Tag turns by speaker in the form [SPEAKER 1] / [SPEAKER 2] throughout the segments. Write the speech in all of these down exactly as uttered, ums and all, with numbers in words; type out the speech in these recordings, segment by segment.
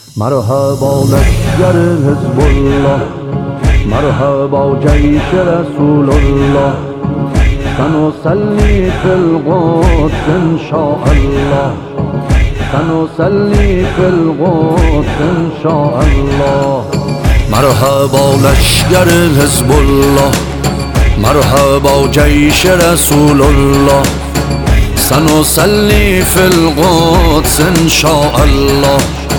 [SPEAKER 1] مرحبا لشگر حزب الله، مرحبا جیش رسول الله، سنصلي في القدس إن شاء الله، سنصلي في القدس إن شاء الله. مرحبا لشگر حزب الله، مرحبا جیش رسول الله، سنصلي في القدس إن شاء الله،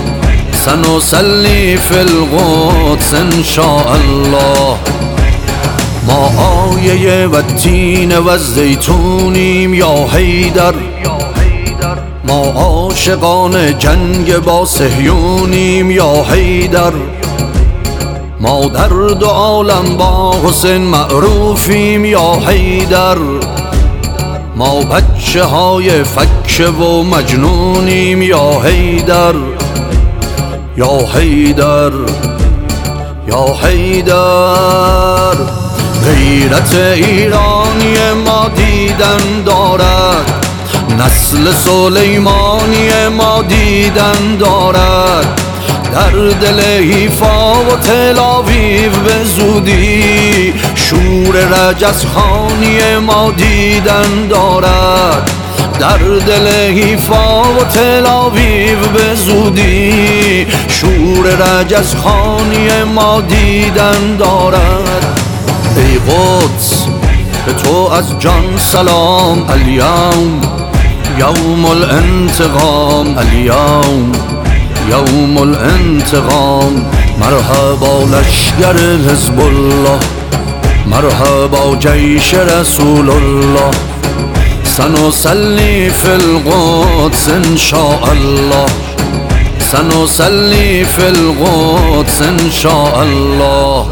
[SPEAKER 1] سنصلي في القدس إن شاء الله. ما آیه و تین و زیتونیم یا حیدر، ما عاشقان جنگ با صهیونیم یا حیدر، ما در دو عالم با حسین معروفیم یا حیدر، ما بچه های فکه و مجنونیم یا حیدر، یا حیدر، یا حیدر. غیرت ایرانی ما دیدن دارد، نسل سلیمانی ما دیدن دارد، در دل حیفا و تل‌آویو به زودی شور رجزخانی ما دیدن دارد، در دل حیفا و تل‌آویو به زودی شور رجزخانی ما دیدن دارد. ای قدس به تو از جان سلام، الیوم یوم الانتقام، الیوم یوم الانتقام. مرحبا لشگر حزب الله، مرحبا جیش رسول الله، سنصلي في القدس إن شاء الله، سنصلي في القدس إن شاء الله.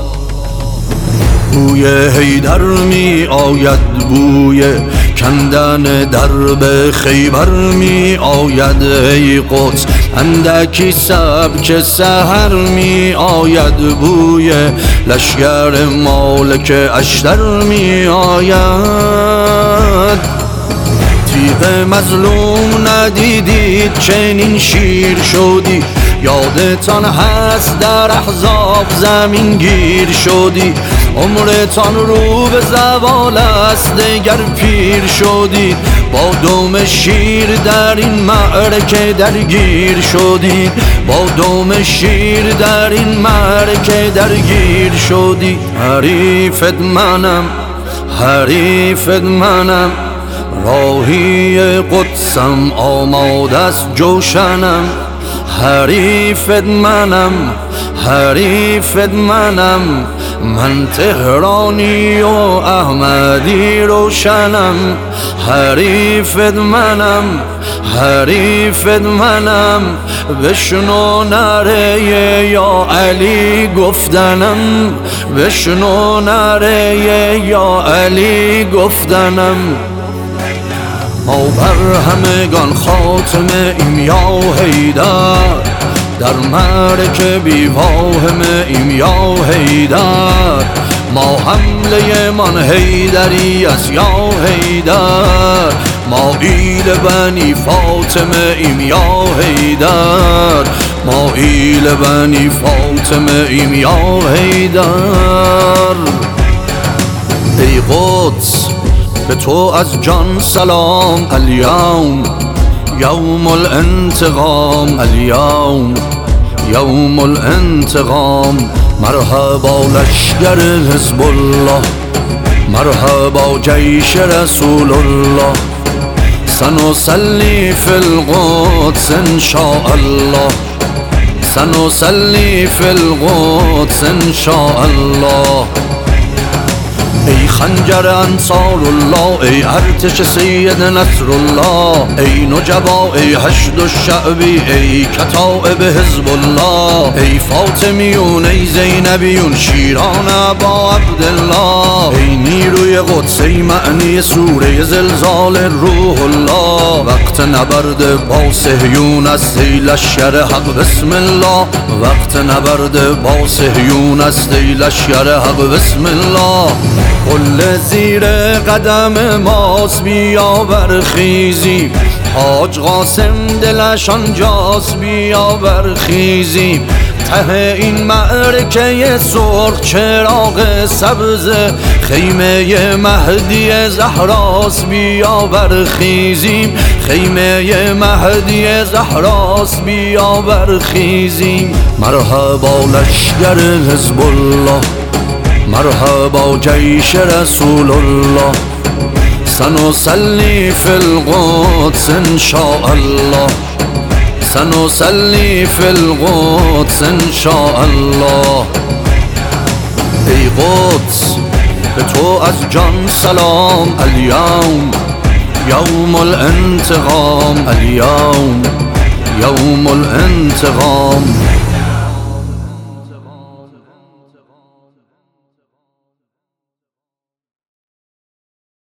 [SPEAKER 1] بوی حیدر می آید، بوی کندن درب خیبر می آید، ای قدس اندکی سبک سحر می آید، بوی لشگر مالک اشتر می آید. تیغ مظلوم ندیدید چنین شیر شدی، یادتان هست در احزاب زمین گیر شدی، عمرتان رو به زوال است دگر پیر شدید، با دم شیر در این معرکه درگیر شدید، با دم شیر در این معرکه درگیر شدید. حریفت منم، حریفت منم، راهی قدسم آماده است جوشنم، حریفت منم، حریفت منم، من تهرانی و احمدی روشنم، حریفت منم، حریفت منم، بشنو نره یا علی گفتنم، بشنو نره یا علی گفتنم. ما بر همگان خاتمه ایم یا حیدر، در معرکه بی واهمه ایم یا حیدر، ما حمله من حیدری است یا حیدر، ما ایل بنی فاطمه ایم یا حیدر، ما ایل بنی فاطمه ایم یا حیدر. ای قدس به تو از جان سلام، الیوم یوم الانتقام، الیوم یوم الانتقام. مرحبا لشگر حزب الله، مرحبا جیش رسول الله، سنصلي في القدس إن شاء الله، سنصلي في القدس إن شاء الله. ای خنجر انصار الله، ای ارتش سید نصر الله، ای نجبا، ای حشد الشعبی، ای کتائب حزب الله، ای فاطمیون، ای زینبیون، شیران ابا عبدالله، ای نیروی قدس، ای معنی سوره زلزال روح الله. وقت نبرد با صهیون است ای لشکر حق بسم الله، وقت نبرد با صهیون است ای لشکر حق بسم الله. قل قله زیر قدم ماست بیا برخیزیم حاج قاسم دلش آنجاست بیا برخیزیم ته این معرکه سرخ چراغ سبز خیمه مهدی زهراست بیا برخیزیم خیمه مهدی زهراست بیا برخیزیم مرحبا لشگر حزب الله مرحبا جیش رسول الله سنصلي في القدس إن شاء الله سنصلي في القدس إن شاء الله ای قدس به تو از جان سلام اليوم يوم الانتقام اليوم يوم الانتقام